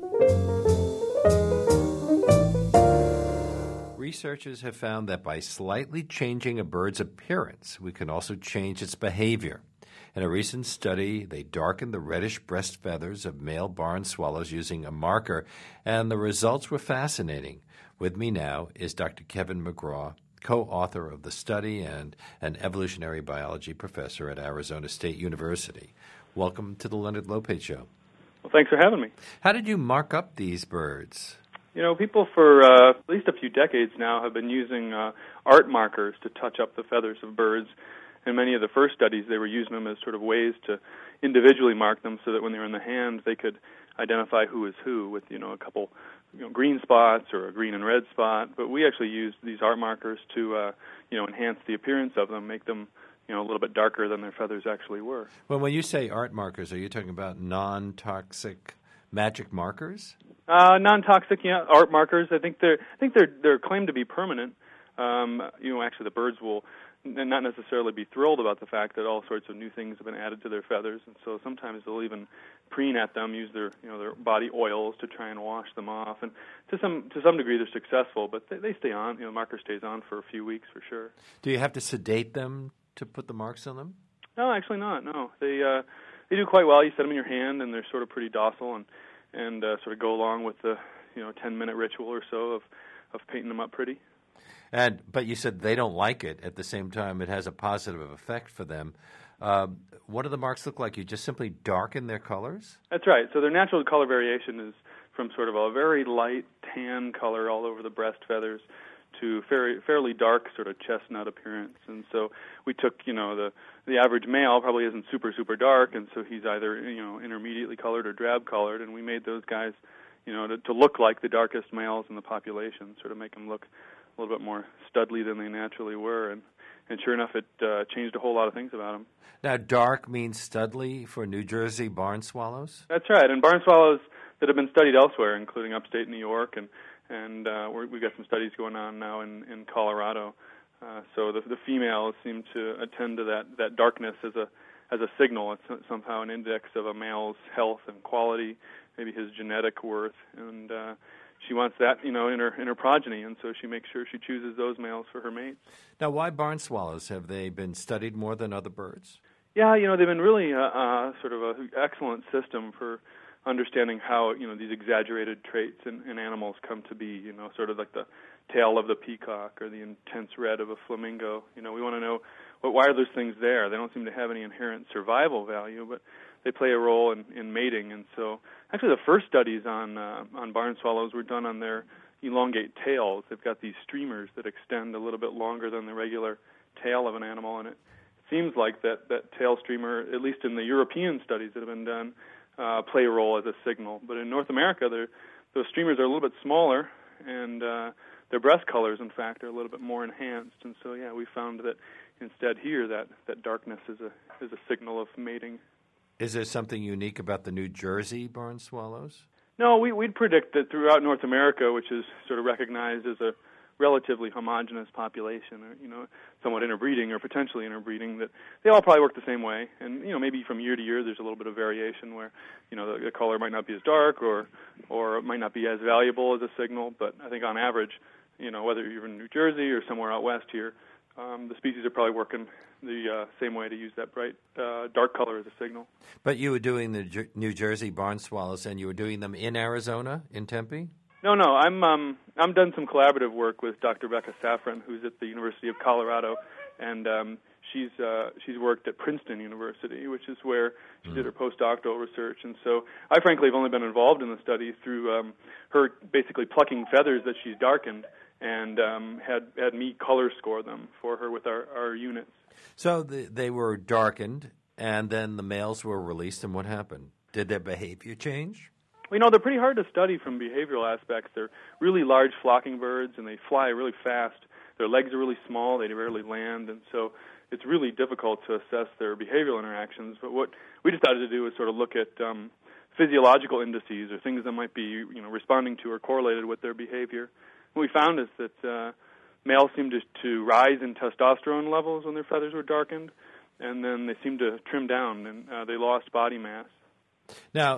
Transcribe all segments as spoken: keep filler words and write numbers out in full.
Researchers have found that by slightly changing a bird's appearance, we can also change its behavior. In a recent study, they darkened the reddish breast feathers of male barn swallows using a marker, and the results were fascinating. With me now is Doctor Kevin McGraw, co-author of the study and an evolutionary biology professor at Arizona State University. Welcome to the Leonard Lopate Show. Well, thanks for having me. How did you mark up these birds? You know, people for uh, at least a few decades now have been using uh, art markers to touch up the feathers of birds. In many of the first studies, they were using them as sort of ways to individually mark them so that when they were in the hand, they could identify who is who with, you know, a couple you know, green spots or a green and red spot. But we actually used these art markers to, uh, you know, enhance the appearance of them, make them, you know, a little bit darker than their feathers actually were. Well, when you say art markers, are you talking about non-toxic magic markers? Uh, non-toxic, yeah, art markers. I think they're, I think they're, they're claimed to be permanent. Um, you know, actually, the birds will and not necessarily be thrilled about the fact that all sorts of new things have been added to their feathers, and so sometimes they'll even preen at them, use their you know their body oils to try and wash them off, and to some to some degree they're successful, but they, they stay on. You know, the marker stays on for a few weeks for sure. Do you have to sedate them to put the marks on them? No, actually not. No, they uh, they do quite well. You set them in your hand, and they're sort of pretty docile, and and uh, sort of go along with the you know ten minute ritual or so of of painting them up pretty. And but you said they don't like it. At the same time, it has a positive effect for them. Um, what do the marks look like? You just simply darken their colors? That's right. So their natural color variation is from sort of a very light tan color all over the breast feathers to fairly, fairly dark sort of chestnut appearance. And so we took, you know, the the average male probably isn't super, super dark, and so he's either, you know, intermediately colored or drab colored, and we made those guys, you know, to, to look like the darkest males in the population, sort of make them look a little bit more studly than they naturally were, and, and sure enough, it uh, changed a whole lot of things about them. Now, dark means studly for New Jersey barn swallows? That's right, and barn swallows that have been studied elsewhere, including upstate New York, and and uh, we're, we've got some studies going on now in, in Colorado. Uh, so the, the females seem to attend to that, that darkness as a as a signal. It's somehow an index of a male's health and quality, maybe his genetic worth, and uh, she wants that, you know, in her in her progeny, and so she makes sure she chooses those males for her mates. Now, why barn swallows? Have they been studied more than other birds? Yeah, you know, they've been really uh, uh, sort of an excellent system for understanding how, you know, these exaggerated traits in, in animals come to be, you know, sort of like the tail of the peacock or the intense red of a flamingo. You know, we want to know, well, why are those things there? They don't seem to have any inherent survival value, but they play a role in, in mating. And so actually the first studies on uh, on barn swallows were done on their elongate tails. They've got these streamers that extend a little bit longer than the regular tail of an animal, and it seems like that, that tail streamer, at least in the European studies that have been done, uh, play a role as a signal. But in North America, those streamers are a little bit smaller, and uh, their breast colors, in fact, are a little bit more enhanced. And so, yeah, we found that instead here that, that darkness is a is a signal of mating. Is there something unique about the New Jersey barn swallows? No, we, we'd predict that throughout North America, which is sort of recognized as a relatively homogeneous population, or, you know, somewhat interbreeding or potentially interbreeding, that they all probably work the same way. And, you know, maybe from year to year there's a little bit of variation where, you know, the, the color might not be as dark or or it might not be as valuable as a signal. But I think on average, you know, whether you're in New Jersey or somewhere out west here, um, the species are probably working the uh, same way to use that bright uh, dark color as a signal. But you were doing the Jer- New Jersey barn swallows, and you were doing them in Arizona, in Tempe? No, no. I'm um, I'm done some collaborative work with Doctor Becca Safran, who's at the University of Colorado, and um, she's uh, she's worked at Princeton University, which is where she mm. did her postdoctoral research. And so I, frankly, have only been involved in the study through um, her basically plucking feathers that she's darkened and um, had had me color score them for her with our, our units. So the, they were darkened, and then the males were released, and what happened? Did their behavior change? Well, you know, they're pretty hard to study from behavioral aspects. They're really large flocking birds, and they fly really fast. Their legs are really small. They rarely land, and so it's really difficult to assess their behavioral interactions. But what we decided to do is sort of look at um, physiological indices or things that might be, you know, responding to or correlated with their behavior. What we found is that uh, males seemed to, to rise in testosterone levels when their feathers were darkened, and then they seemed to trim down, and uh, they lost body mass. Now,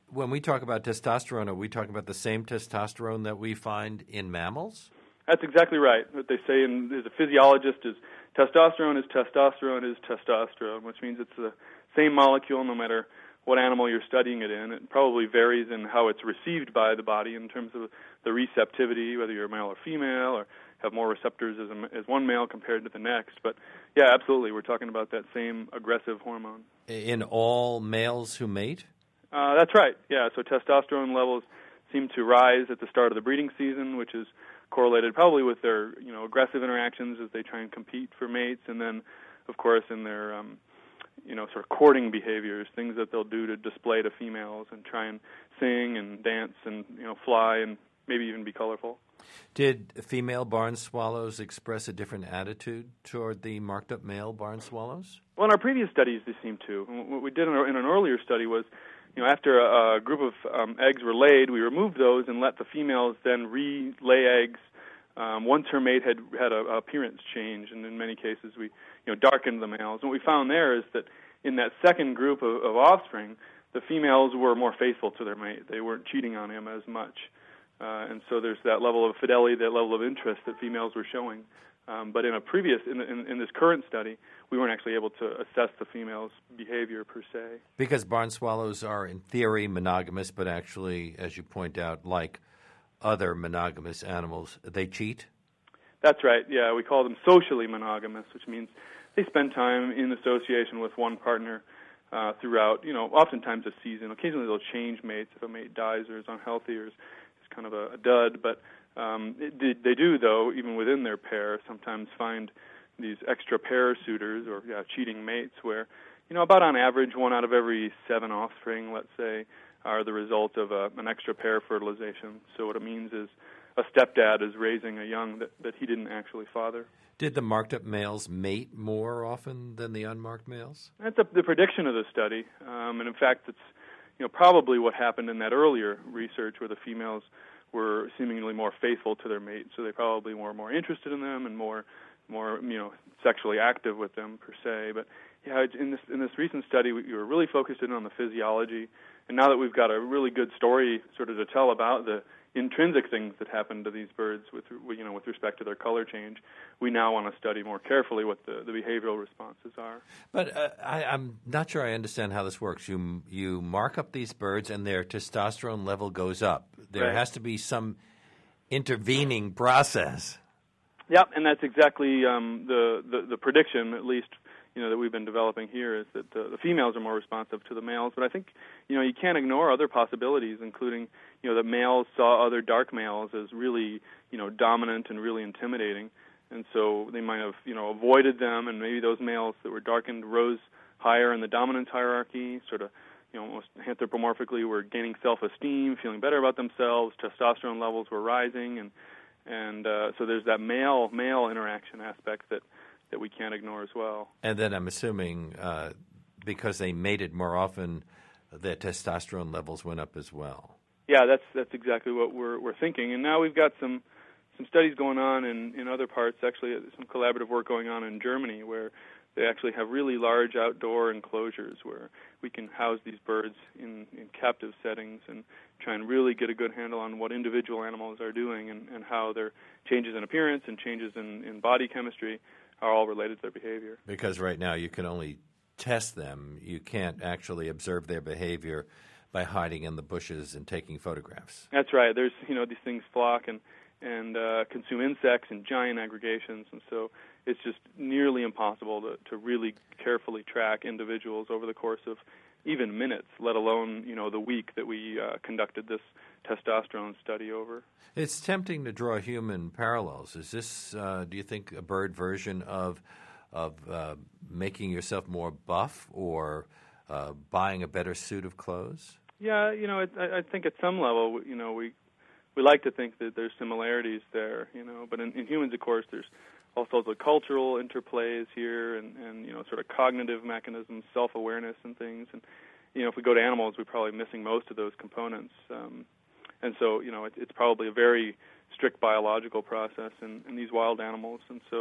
when we talk about testosterone, are we talking about the same testosterone that we find in mammals? That's exactly right. What they say in, as a physiologist is testosterone is testosterone is testosterone, which means it's the same molecule no matter what animal you're studying it in. It probably varies in how it's received by the body in terms of the receptivity, whether you're male or female, or have more receptors as, a, as one male compared to the next. But yeah, absolutely, we're talking about that same aggressive hormone. In all males who mate? Uh, that's right, yeah. So testosterone levels seem to rise at the start of the breeding season, which is correlated probably with their, you know, aggressive interactions as they try and compete for mates, and then, of course, in their, um, you know, sort of courting behaviors, things that they'll do to display to females and try and sing and dance and, you know, fly and maybe even be colorful. Did female barn swallows express a different attitude toward the marked-up male barn swallows? Well, in our previous studies, they seem to. What we did in, our, in an earlier study was, you know, after a, a group of um, eggs were laid, we removed those and let the females then re-lay eggs um, once her mate had had a, a appearance change, and in many cases we, you know, darkened the males. And what we found there is that in that second group of, of offspring, the females were more faithful to their mate. They weren't cheating on him as much. Uh, and so there's that level of fidelity, that level of interest that females were showing. Um, but in a previous, in, in, in this current study, we weren't actually able to assess the female's behavior per se. Because barn swallows are, in theory, monogamous, but actually, as you point out, like other monogamous animals, they cheat? That's right, yeah. We call them socially monogamous, which means they spend time in association with one partner uh, throughout, you know, oftentimes a season. Occasionally they'll change mates if a mate dies or is unhealthy or is kind of a, a dud, but um, it, they do, though, even within their pair, sometimes find these extra pair suitors or yeah, cheating mates where, you know, about on average, one out of every seven offspring, let's say, are the result of a, an extra pair fertilization. So what it means is a stepdad is raising a young that, that he didn't actually father. Did the marked-up males mate more often than the unmarked males? That's a, the prediction of the study, um, and in fact, it's you know, probably what happened in that earlier research where the females were seemingly more faithful to their mates, so they probably were more interested in them and more, more, you know, sexually active with them per se. But yeah, in this in this recent study, we were really focused in on the physiology, and now that we've got a really good story sort of to tell about the intrinsic things that happen to these birds with, you know, with respect to their color change, we now want to study more carefully what the, the behavioral responses are. But uh, I, I'm not sure I understand how this works. You you mark up these birds and their testosterone level goes up. There Right. has to be some intervening process. Yep, and that's exactly um, the, the the prediction, at least, you know, that we've been developing here, is that the, the females are more responsive to the males. But I think, you know, you can't ignore other possibilities, including, you know, that males saw other dark males as really, you know, dominant and really intimidating, and so they might have, you know, avoided them, and maybe those males that were darkened rose higher in the dominance hierarchy, sort of, you know, almost anthropomorphically were gaining self-esteem, feeling better about themselves, testosterone levels were rising, and and uh, so there's that male-male interaction aspect that, that we can't ignore as well. And then I'm assuming uh, because they mated more often, their testosterone levels went up as well. Yeah, that's that's exactly what we're we're thinking. And now we've got some some studies going on in, in other parts, actually some collaborative work going on in Germany where they actually have really large outdoor enclosures where we can house these birds in, in captive settings and try and really get a good handle on what individual animals are doing and, and how their changes in appearance and changes in, in body chemistry are all related to their behavior. Because right now you can only test them. You can't actually observe their behavior by hiding in the bushes and taking photographs. That's right. There's, you know, these things flock and, and uh, consume insects in giant aggregations, and so it's just nearly impossible to, to really carefully track individuals over the course of even minutes, let alone, you know, the week that we uh, conducted this testosterone study over. It's tempting to draw human parallels. Is this, uh, do you think, a bird version of of uh, making yourself more buff or uh, buying a better suit of clothes? Yeah, you know, it, I, I think at some level, you know, we we like to think that there's similarities there, you know, but in, in humans, of course, there's all sorts of cultural interplays here and, and, you know, sort of cognitive mechanisms, self-awareness and things. And, you know, if we go to animals, we're probably missing most of those components. Um, and so, you know, it, it's probably a very strict biological process in, in these wild animals. And so,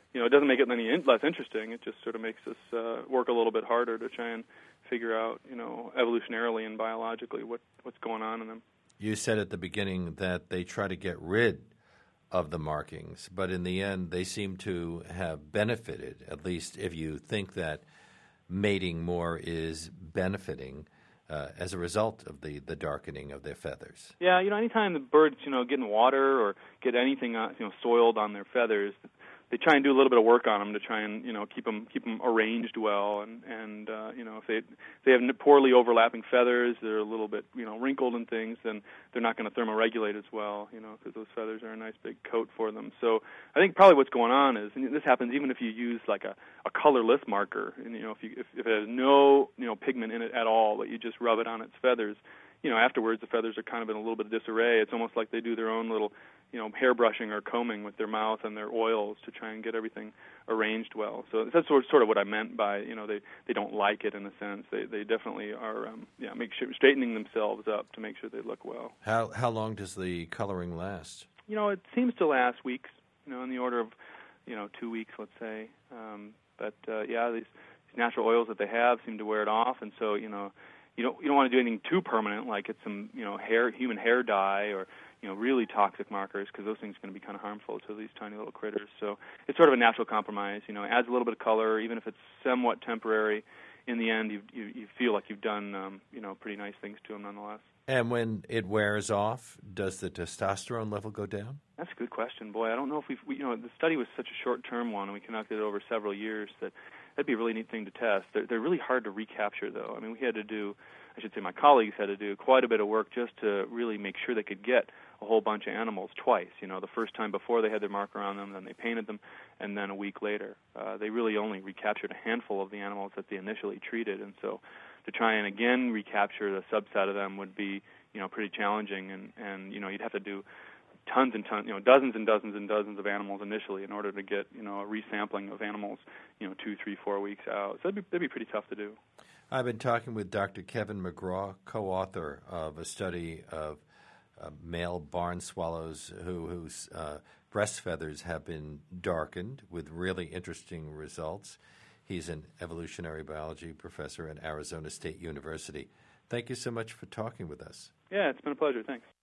you know, it doesn't make it any in- less interesting. It just sort of makes us uh, work a little bit harder to try and figure out, you know, evolutionarily and biologically what, what's going on in them. You said at the beginning that they try to get rid of the markings, but in the end they seem to have benefited, at least if you think that mating more is benefiting uh, as a result of the, the darkening of their feathers. Yeah, you know, anytime the birds, you know, get in water or get anything, uh, you know, soiled on their feathers, they try and do a little bit of work on them to try and, you know, keep them keep them arranged well. And and uh, you know, if they if they have poorly overlapping feathers, they're a little bit, you know, wrinkled and things, then they're not going to thermoregulate as well, you know, because those feathers are a nice big coat for them. So I think probably what's going on is, and this happens even if you use like a, a colorless marker, and you know, if you if, if it has no, you know, pigment in it at all, but you just rub it on its feathers, you know, afterwards the feathers are kind of in a little bit of disarray. It's almost like they do their own little, you know, hair brushing or combing with their mouth and their oils to try and get everything arranged well. So that's sort of, sort of what I meant by, you know, they, they don't like it in a sense. They they definitely are, um, yeah, make sure straightening themselves up to make sure they look well. How how long does the coloring last? You know, it seems to last weeks. You know, in the order of, you know, two weeks, let's say. Um, but uh, yeah, these, these natural oils that they have seem to wear it off, and so you know. You don't you don't want to do anything too permanent, like it's some you know hair human hair dye or you know really toxic markers, because those things are going to be kind of harmful to these tiny little critters. So it's sort of a natural compromise. You know, it adds a little bit of color, even if it's somewhat temporary. In the end, you you, you feel like you've done um, you know pretty nice things to them nonetheless. And when it wears off, does the testosterone level go down? That's a good question, boy. I don't know if we've we, you know the study was such a short-term one, and we conducted it over several years that. That'd be a really neat thing to test. They're, they're really hard to recapture, though. I mean, we had to do, I should say my colleagues had to do quite a bit of work just to really make sure they could get a whole bunch of animals twice. You know, the first time before they had their marker on them, then they painted them, and then a week later. Uh, they really only recaptured a handful of the animals that they initially treated, and so to try and again recapture the subset of them would be, you know, pretty challenging, and, and you know, you'd have to do tons and tons, you know, dozens and dozens and dozens of animals initially in order to get, you know, a resampling of animals, you know, two, three, four weeks out. So that'd be, that'd be pretty tough to do. I've been talking with Doctor Kevin McGraw, co-author of a study of uh, male barn swallows who, whose uh, breast feathers have been darkened with really interesting results. He's an evolutionary biology professor at Arizona State University. Thank you so much for talking with us. Yeah, it's been a pleasure. Thanks.